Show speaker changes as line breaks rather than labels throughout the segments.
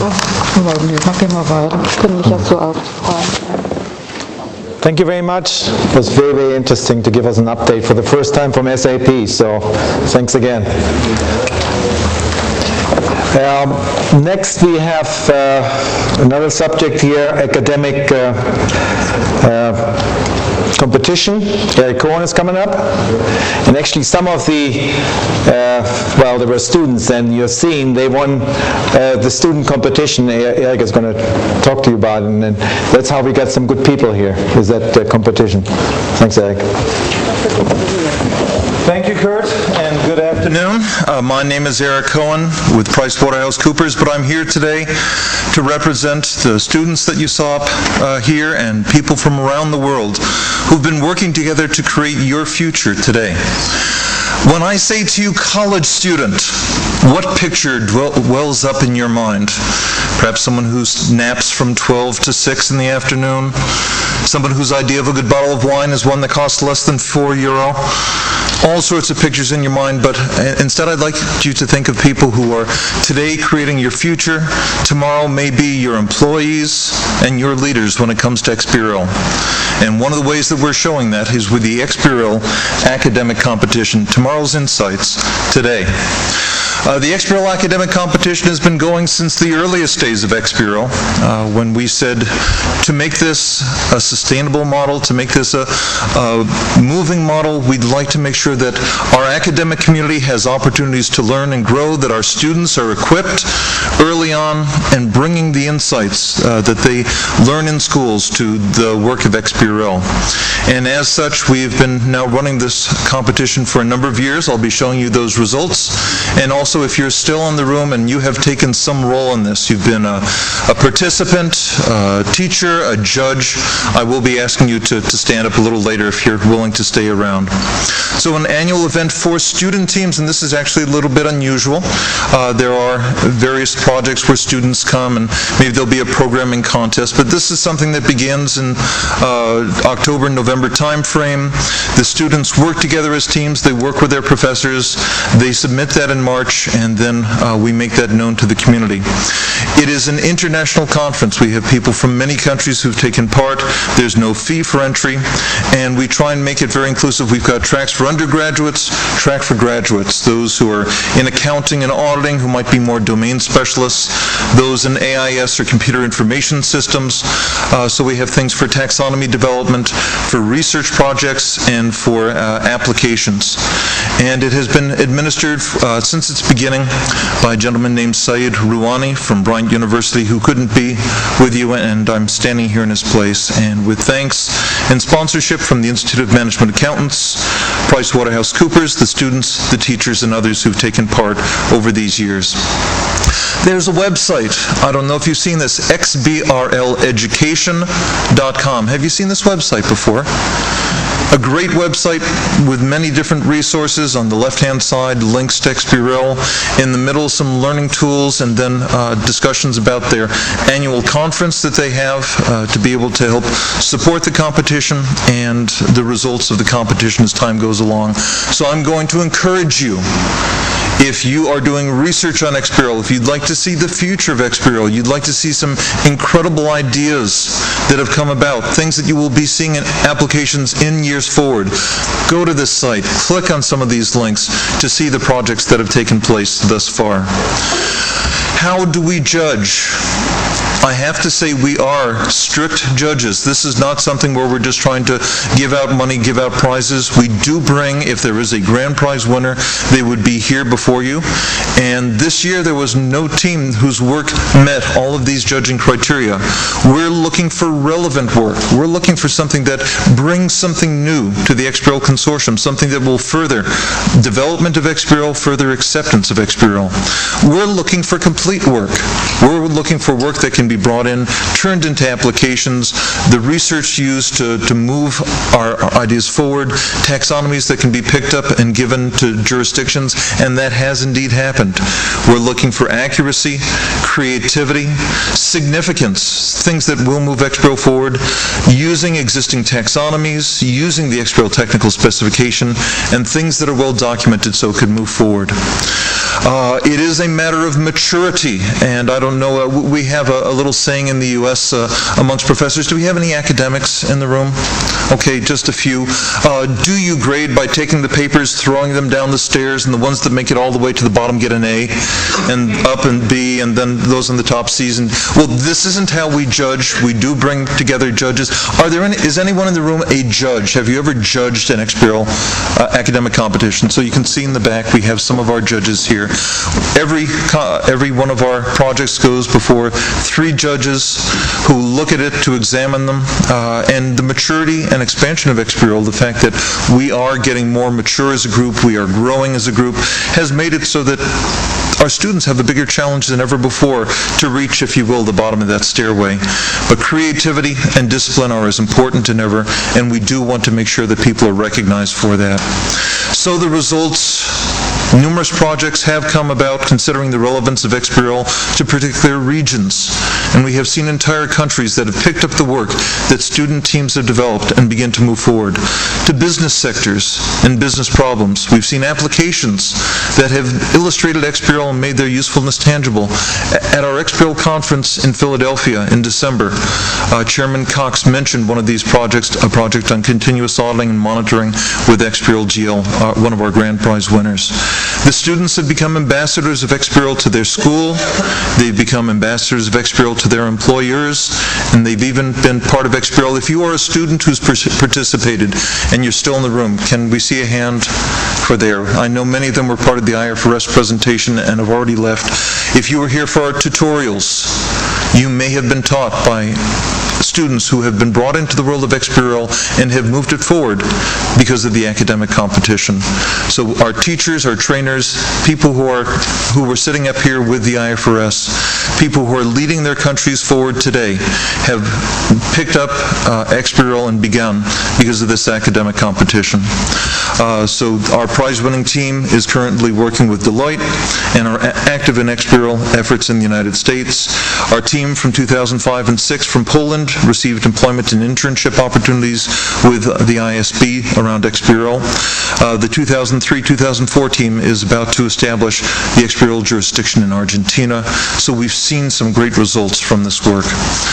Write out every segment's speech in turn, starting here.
Thank you very much. It was very, very interesting to give us an update for the first time from SAP, so thanks again. Next we have another subject here, academic competition. Eric Cohen is coming up. And actually some of the, well, there were students, and you're seeing they won the student competition. Eric is going to talk to you about it, and that's how we got some good people here, is that competition. Thanks, Eric.
Thank you, Kurt, and good afternoon. My name is Eric Cohen with PricewaterhouseCoopers, but I'm here today to represent the students that you saw up here and people from around the world who've been working together to create your future today. When I say to you college student, what picture wells up in your mind? Perhaps someone who naps from 12 to 6 in the afternoon? Someone whose idea of a good bottle of wine is one that costs less than €4? All sorts of pictures in your mind, but instead I'd like you to think of people who are today creating your future. Tomorrow may be your employees and your leaders when it comes to XBRL. And one of the ways that we're showing that is with the XBRL academic competition. Tomorrow's insights today. The XBRL academic competition has been going since the earliest days of XBRL, when we said to make this a sustainable model, to make this a moving model, we'd like to make sure that our academic community has opportunities to learn and grow, that our students are equipped early on and bringing the insights that they learn in schools to the work of XBRL. And as such, we've been now running this competition for a number of years. I'll be showing you those results. And also, if you're still in the room and you have taken some role in this, you've been a participant, a teacher, a judge, I will be asking you to stand up a little later if you're willing to stay around. So an annual event for student teams, and this is actually a little bit unusual. There are various projects where students come, and maybe there'll be a programming contest, but this is something that begins in October, November time frame. The students work together as teams, they work with their professors, they submit that in March, and then we make that known to the community. It is an international conference. We have people from many countries who've taken part. There's no fee for entry, and we try and make it very inclusive. We've got tracks for undergraduates, track for graduates, those who are in accounting and auditing who might be more domain specialists, those in AIS or computer information systems. So we have things for taxonomy development, for research projects, and for applications. And it has been administered since its beginning by a gentleman named Saeed Rouhani from Bryant University, who couldn't be with you, and I'm standing here in his place. And with thanks and sponsorship from the Institute of Management Accountants, PricewaterhouseCoopers, the students, the teachers, and others who've taken part over these years. There's a website. I don't know if you've seen this, xbrleducation.com. Have you seen this website before? A great website with many different resources. On the left-hand side, links to XBRL. In the middle, some learning tools, and then discussions about their annual conference that they have to be able to help support the competition and the results of the competition as time goes along. So I'm going to encourage you, if you are doing research on XBRL, if you'd like to see the future of XBRL, you'd like to see some incredible ideas that have come about, things that you will be seeing in applications in years forward, go to this site, click on some of these links to see the projects that have taken place thus far. How do we judge? I have to say we are strict judges. This is not something where we're just trying to give out money, give out prizes. We do bring, if there is a grand prize winner, they would be here before you. And this year there was no team whose work met all of these judging criteria. We're looking for relevant work. We're looking for something that brings something new to the XBRL consortium, something that will further development of XBRL, further acceptance of XBRL. We're looking for complete work. We're looking for work that can be brought in, turned into applications, the research used to move our ideas forward, taxonomies that can be picked up and given to jurisdictions, and that has indeed happened. We're looking for accuracy, creativity, significance, things that will move XBRL forward, using existing taxonomies, using the XBRL technical specification, and things that are well documented so it could move forward. It is a matter of maturity, and I don't don't know, we have a little saying in the U.S. Amongst professors. Do we have any academics in the room? Okay, just a few. Do you grade by taking the papers, throwing them down the stairs, and the ones that make it all the way to the bottom get an A, and up and B, and then those on the top C's? And well, this isn't how we judge. We do bring together judges. Is anyone in the room a judge? Have you ever judged an XBRL academic competition? So you can see in the back we have some of our judges here. Every one of our projects goes before 3 judges who look at it to examine them, and the maturity and expansion of XBRL, the fact that we are getting more mature as a group, we are growing as a group, has made it so that our students have a bigger challenge than ever before to reach, if you will, the bottom of that stairway. But creativity and discipline are as important than ever, and we do want to make sure that people are recognized for that. So the results, numerous projects have come about considering the relevance of XBRL to particular regions, and we have seen entire countries that have picked up the work that student teams have developed and begin to move forward. To business sectors and business problems, we've seen applications that have illustrated XBRL and made their usefulness tangible. At our XBRL conference in Philadelphia in December, Chairman Cox mentioned one of these projects, a project on continuous auditing and monitoring with XBRL GL, one of our grand prize winners. The students have become ambassadors of XBRL to their school, they've become ambassadors of XBRL to their employers, and they've even been part of XBRL. If you are a student who's participated and you're still in the room, can we see a hand for there? I know many of them were part of the IFRS presentation and have already left. If you were here for our tutorials, you may have been taught by students who have been brought into the world of XBRL and have moved it forward because of the academic competition. So our teachers, our trainers, people who were sitting up here with the IFRS, people who are leading their countries forward today, have picked up XBRL and begun because of this academic competition. So our prize-winning team is currently working with Deloitte and are active in XBRL efforts in the United States. Our team from 2005 and 6 from Poland received employment and internship opportunities with the ISB around XBRL. The 2003-2004 team is about to establish the XBRL jurisdiction in Argentina, so we've seen some great results from this work.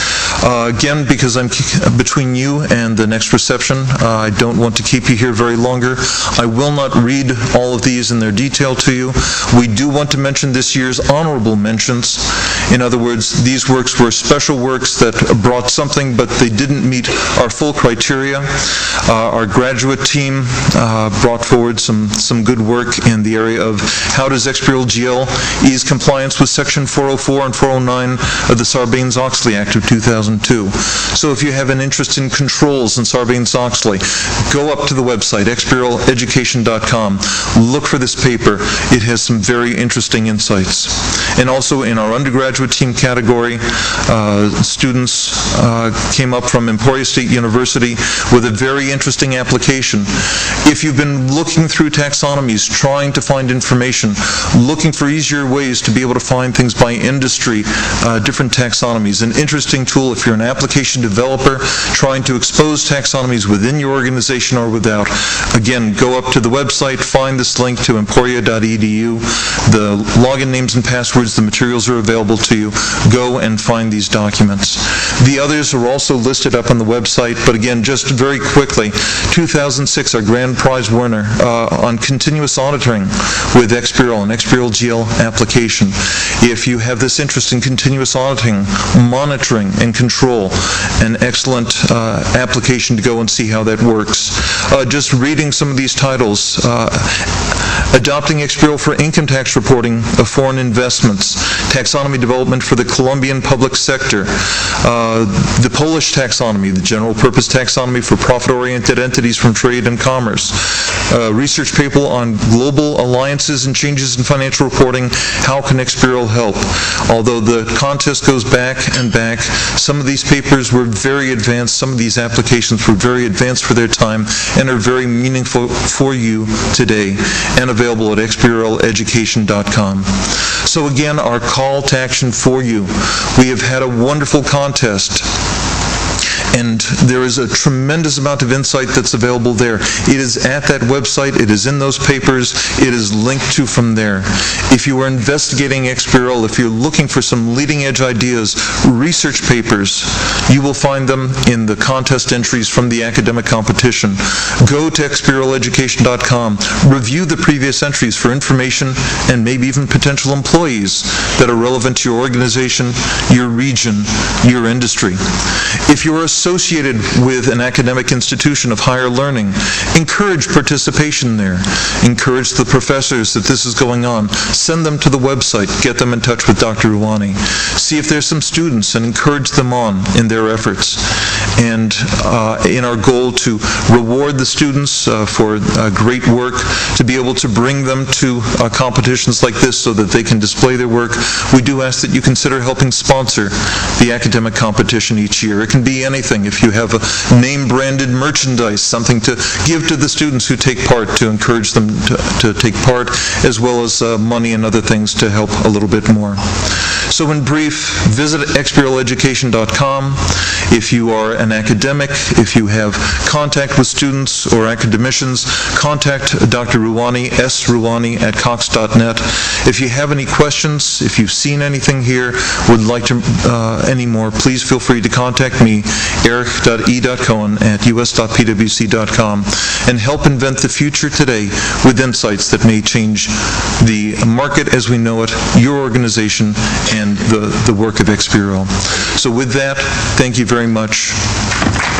Again, because I'm between you and the next reception, I don't want to keep you here very longer. I will not read all of these in their detail to you. We do want to mention this year's honorable mentions. In other words, these works were special works that brought something, but they didn't meet our full criteria. Our graduate team brought forward some good work in the area of how does XBRL GL ease compliance with Section 404 and 409 of the Sarbanes-Oxley Act of 2002. So if you have an interest in controls in Sarbanes-Oxley, go up to the website, xbrleducation.com. Look for this paper. It has some very interesting insights. And also in our undergraduate team category, students came up from Emporia State University with a very interesting application. If you've been looking through taxonomies, trying to find information, looking for easier ways to be able to find things by industry, different taxonomies, an interesting tool if you're an application developer trying to expose taxonomies within your organization or without. Again, go up to the website, find this link to emporia.edu, the login names and passwords, the materials are available to you. Go and find these documents. The others are also listed up on the website, but again, just very quickly, 2006, our grand prize winner on continuous auditing with XBRL, an XBRL GL application. If you have this interest in continuous auditing, monitoring, and control, an excellent application to go and see how that works. Just reading some of these titles, adopting XBRL for income tax reporting of foreign investments, taxonomy development for the Colombian public sector, the Polish taxonomy, the general purpose taxonomy for profit-oriented entities from trade and commerce, research paper on global alliances and changes in financial reporting, how can XBRL help? Although the contest goes back and back, some of these papers were very advanced, some of these applications were very advanced for their time and are very meaningful for you today and available at xbrleducation.com. So again, our call to action for you. We have had a wonderful contest, And there is a tremendous amount of insight that's available there. It is at that website, it is in those papers, it is linked to from there. If you are investigating XBRL, if you're looking for some leading edge ideas, research papers, you will find them in the contest entries from the academic competition. Go to xbrleducation.com, review the previous entries for information and maybe even potential employees that are relevant to your organization, your region, your industry. If you're associated with an academic institution of higher learning, encourage participation there. Encourage the professors that this is going on. Send them to the website. Get them in touch with Dr. Ruwani. See if there's some students and encourage them on in their efforts. And in our goal to reward the students for great work, to be able to bring them to competitions like this so that they can display their work, we do ask that you consider helping sponsor the academic competition each year. It can be anything. If you have a name-branded merchandise, something to give to the students who take part, to encourage them to take part, as well as money and other things to help a little bit more. So in brief, visit xbrleducation.com. If you are an academic, if you have contact with students or academicians, contact Dr. Ruwani, sruwani@cox.net. If you have any questions, if you've seen anything here, would like to any more, please feel free to contact me, eric.e.cohen@us.pwc.com, and help invent the future today with insights that may change the market as we know it, your organization, and the work of XBRL. So with that, thank you very much.